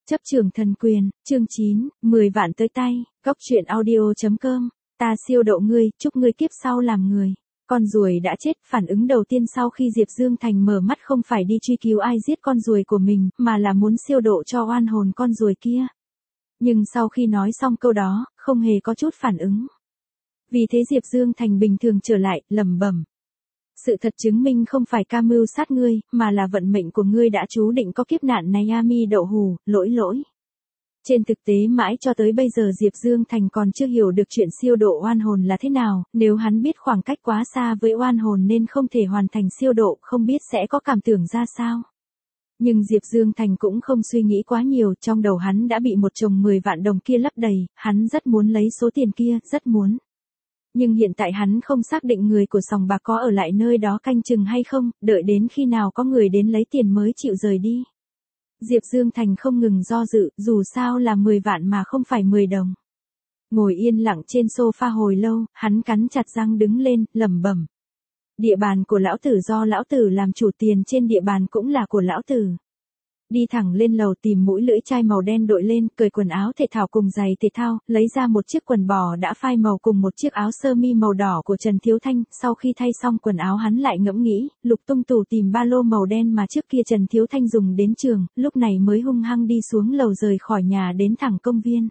Chấp trường thần quyền, chương 9, 10 vạn tới tay, góc truyện audio.com, ta siêu độ ngươi, chúc ngươi kiếp sau làm người. Con ruồi đã chết, phản ứng đầu tiên sau khi Diệp Dương Thành mở mắt không phải đi truy cứu ai giết con ruồi của mình, mà là muốn siêu độ cho oan hồn con ruồi kia. Nhưng sau khi nói xong câu đó, không hề có chút phản ứng. Vì thế Diệp Dương Thành bình thường trở lại, lẩm bẩm. Sự thật chứng minh không phải ca mưu sát ngươi, mà là vận mệnh của ngươi đã chú định có kiếp nạn này mi đậu hù, lỗi. Trên thực tế mãi cho tới bây giờ Diệp Dương Thành còn chưa hiểu được chuyện siêu độ oan hồn là thế nào, nếu hắn biết khoảng cách quá xa với oan hồn nên không thể hoàn thành siêu độ, không biết sẽ có cảm tưởng ra sao. Nhưng Diệp Dương Thành cũng không suy nghĩ quá nhiều, trong đầu hắn đã bị một chồng 10 vạn đồng kia lấp đầy, hắn rất muốn lấy số tiền kia, rất muốn. Nhưng hiện tại hắn không xác định người của sòng bạc có ở lại nơi đó canh chừng hay không, đợi đến khi nào có người đến lấy tiền mới chịu rời đi. Diệp Dương Thành không ngừng do dự, dù sao là 10 vạn mà không phải 10 đồng. Ngồi yên lặng trên sofa hồi lâu, hắn cắn chặt răng đứng lên, lẩm bẩm. Địa bàn của lão tử do lão tử làm chủ, tiền trên địa bàn cũng là của lão tử. Đi thẳng lên lầu tìm mũi lưỡi chai màu đen đội lên, cởi quần áo thể thao cùng giày thể thao, lấy ra một chiếc quần bò đã phai màu cùng một chiếc áo sơ mi màu đỏ của Trần Thiếu Thanh, sau khi thay xong quần áo hắn lại ngẫm nghĩ, lục tung tủ tìm ba lô màu đen mà trước kia Trần Thiếu Thanh dùng đến trường, lúc này mới hung hăng đi xuống lầu rời khỏi nhà đến thẳng công viên.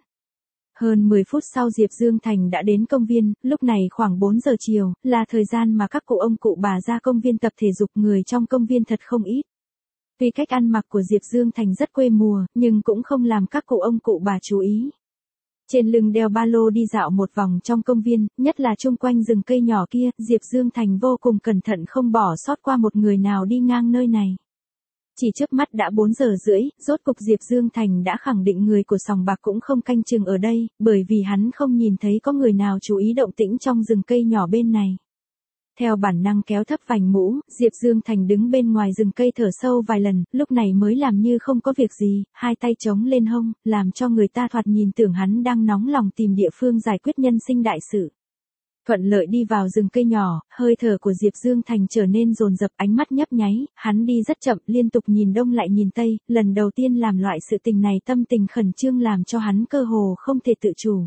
Hơn 10 phút sau Diệp Dương Thành đã đến công viên, lúc này khoảng 4 giờ chiều, là thời gian mà các cụ ông cụ bà ra công viên tập thể dục, người trong công viên thật không ít. Tuy cách ăn mặc của Diệp Dương Thành rất quê mùa, nhưng cũng không làm các cụ ông cụ bà chú ý. Trên lưng đeo ba lô đi dạo một vòng trong công viên, nhất là chung quanh rừng cây nhỏ kia, Diệp Dương Thành vô cùng cẩn thận không bỏ sót qua một người nào đi ngang nơi này. Chỉ chớp mắt đã 4 giờ rưỡi, rốt cục Diệp Dương Thành đã khẳng định người của sòng bạc cũng không canh chừng ở đây, bởi vì hắn không nhìn thấy có người nào chú ý động tĩnh trong rừng cây nhỏ bên này. Theo bản năng kéo thấp vành mũ, Diệp Dương Thành đứng bên ngoài rừng cây thở sâu vài lần, lúc này mới làm như không có việc gì, hai tay chống lên hông, làm cho người ta thoạt nhìn tưởng hắn đang nóng lòng tìm địa phương giải quyết nhân sinh đại sự. Thuận lợi đi vào rừng cây nhỏ, hơi thở của Diệp Dương Thành trở nên dồn dập, ánh mắt nhấp nháy, hắn đi rất chậm, liên tục nhìn đông lại nhìn tây, lần đầu tiên làm loại sự tình này tâm tình khẩn trương làm cho hắn cơ hồ không thể tự chủ.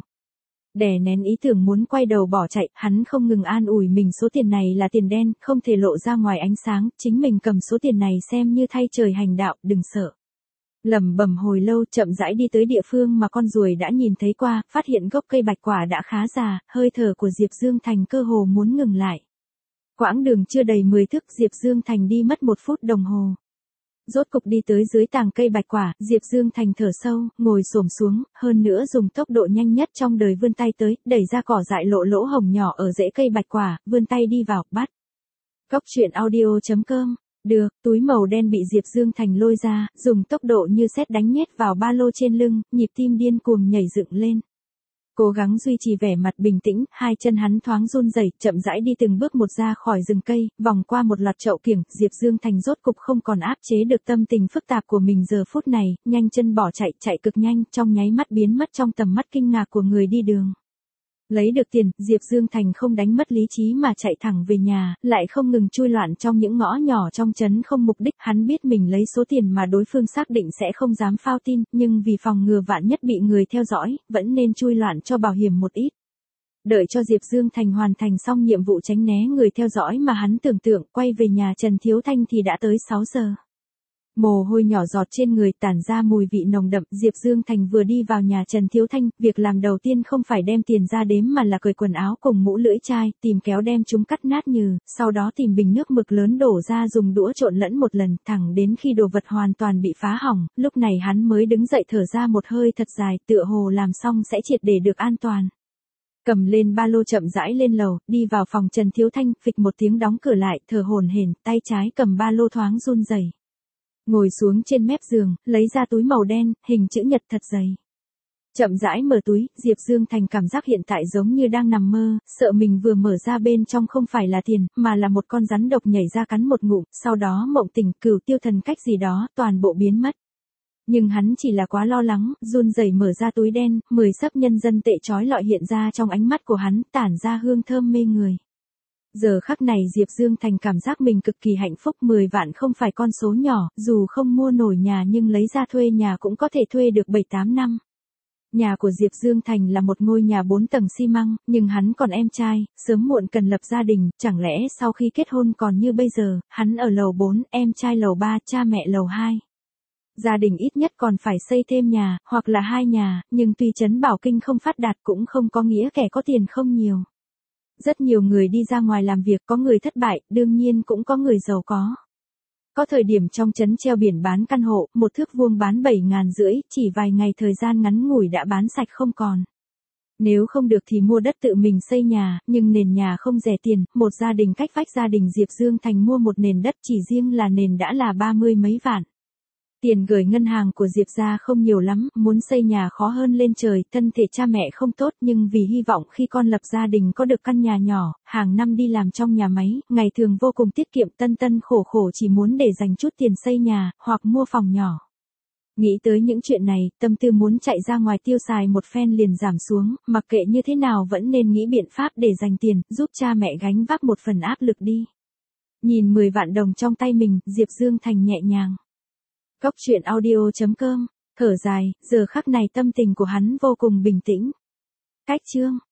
Đè nén ý tưởng muốn quay đầu bỏ chạy, hắn không ngừng an ủi mình số tiền này là tiền đen, không thể lộ ra ngoài ánh sáng, chính mình cầm số tiền này xem như thay trời hành đạo, đừng sợ. Lẩm bẩm hồi lâu, chậm rãi đi tới địa phương mà con ruồi đã nhìn thấy qua, phát hiện gốc cây bạch quả đã khá già, hơi thở của Diệp Dương Thành cơ hồ muốn ngừng lại. Quãng đường chưa đầy 10 thước, Diệp Dương Thành đi mất 1 phút đồng hồ. Rốt cục đi tới dưới tàng cây bạch quả, Diệp Dương Thành thở sâu, ngồi xổm xuống, hơn nữa dùng tốc độ nhanh nhất trong đời vươn tay tới, đẩy ra cỏ dại lộ lỗ hổng nhỏ ở rễ cây bạch quả, vươn tay đi vào, bắt. Góc truyện audio.com. Được, túi màu đen bị Diệp Dương Thành lôi ra, dùng tốc độ như sét đánh nhét vào ba lô trên lưng, nhịp tim điên cuồng nhảy dựng lên. Cố gắng duy trì vẻ mặt bình tĩnh, hai chân hắn thoáng run rẩy, chậm rãi đi từng bước một ra khỏi rừng cây, vòng qua một loạt chậu kiểng, Diệp Dương Thành rốt cục không còn áp chế được tâm tình phức tạp của mình giờ phút này, nhanh chân bỏ chạy, chạy cực nhanh, trong nháy mắt biến mất trong tầm mắt kinh ngạc của người đi đường. Lấy được tiền, Diệp Dương Thành không đánh mất lý trí mà chạy thẳng về nhà, lại không ngừng chui loạn trong những ngõ nhỏ trong trấn không mục đích, hắn biết mình lấy số tiền mà đối phương xác định sẽ không dám phao tin, nhưng vì phòng ngừa vạn nhất bị người theo dõi, vẫn nên chui loạn cho bảo hiểm một ít. Đợi cho Diệp Dương Thành hoàn thành xong nhiệm vụ tránh né người theo dõi mà hắn tưởng tượng, quay về nhà Trần Thiếu Thanh thì đã tới 6 giờ. Mồ hôi nhỏ giọt trên người, tản ra mùi vị nồng đậm, Diệp Dương Thành vừa đi vào nhà Trần Thiếu Thanh, việc làm đầu tiên không phải đem tiền ra đếm mà là cởi quần áo cùng mũ lưỡi chai, tìm kéo đem chúng cắt nát nhừ, sau đó tìm bình nước mực lớn đổ ra dùng đũa trộn lẫn một lần, thẳng đến khi đồ vật hoàn toàn bị phá hỏng, lúc này hắn mới đứng dậy thở ra một hơi thật dài, tựa hồ làm xong sẽ triệt để được an toàn. Cầm lên ba lô chậm rãi lên lầu, đi vào phòng Trần Thiếu Thanh, phịch một tiếng đóng cửa lại, thở hổn hển, tay trái cầm ba lô thoáng run rẩy. Ngồi xuống trên mép giường, lấy ra túi màu đen, hình chữ nhật thật dày. Chậm rãi mở túi, Diệp Dương Thành cảm giác hiện tại giống như đang nằm mơ, sợ mình vừa mở ra bên trong không phải là tiền, mà là một con rắn độc nhảy ra cắn một ngụm, sau đó mộng tỉnh, cửu tiêu thần cách gì đó, toàn bộ biến mất. Nhưng hắn chỉ là quá lo lắng, run rẩy mở ra túi đen, 10 xấp nhân dân tệ trói lọi hiện ra trong ánh mắt của hắn, tản ra hương thơm mê người. Giờ khắc này Diệp Dương Thành cảm giác mình cực kỳ hạnh phúc, 10 vạn không phải con số nhỏ, dù không mua nổi nhà nhưng lấy ra thuê nhà cũng có thể thuê được 7-8 năm. Nhà của Diệp Dương Thành là một ngôi nhà 4 tầng xi măng, nhưng hắn còn em trai, sớm muộn cần lập gia đình, chẳng lẽ sau khi kết hôn còn như bây giờ, hắn ở lầu 4, em trai lầu 3, cha mẹ lầu 2. Gia đình ít nhất còn phải xây thêm nhà, hoặc là 2 nhà, nhưng tuy trấn Bảo Kinh không phát đạt cũng không có nghĩa kẻ có tiền không nhiều. Rất nhiều người đi ra ngoài làm việc, có người thất bại, đương nhiên cũng có người giàu có. Có thời điểm trong trấn treo biển bán căn hộ, 1 thước vuông bán 7.500, chỉ vài ngày thời gian ngắn ngủi đã bán sạch không còn. Nếu không được thì mua đất tự mình xây nhà, nhưng nền nhà không rẻ tiền, một gia đình cách vách gia đình Diệp Dương Thành mua một nền đất chỉ riêng là nền đã là 30 mấy vạn. Tiền gửi ngân hàng của Diệp gia không nhiều lắm, muốn xây nhà khó hơn lên trời, thân thể cha mẹ không tốt nhưng vì hy vọng khi con lập gia đình có được căn nhà nhỏ, hàng năm đi làm trong nhà máy, ngày thường vô cùng tiết kiệm, tân khổ khổ chỉ muốn để dành chút tiền xây nhà, hoặc mua phòng nhỏ. Nghĩ tới những chuyện này, tâm tư muốn chạy ra ngoài tiêu xài một phen liền giảm xuống, mặc kệ như thế nào vẫn nên nghĩ biện pháp để dành tiền, giúp cha mẹ gánh vác một phần áp lực đi. Nhìn 10 vạn đồng trong tay mình, Diệp Dương Thành nhẹ nhàng. Cốc truyện audio.com, thở dài, giờ khắc này tâm tình của hắn vô cùng bình tĩnh. Cách chương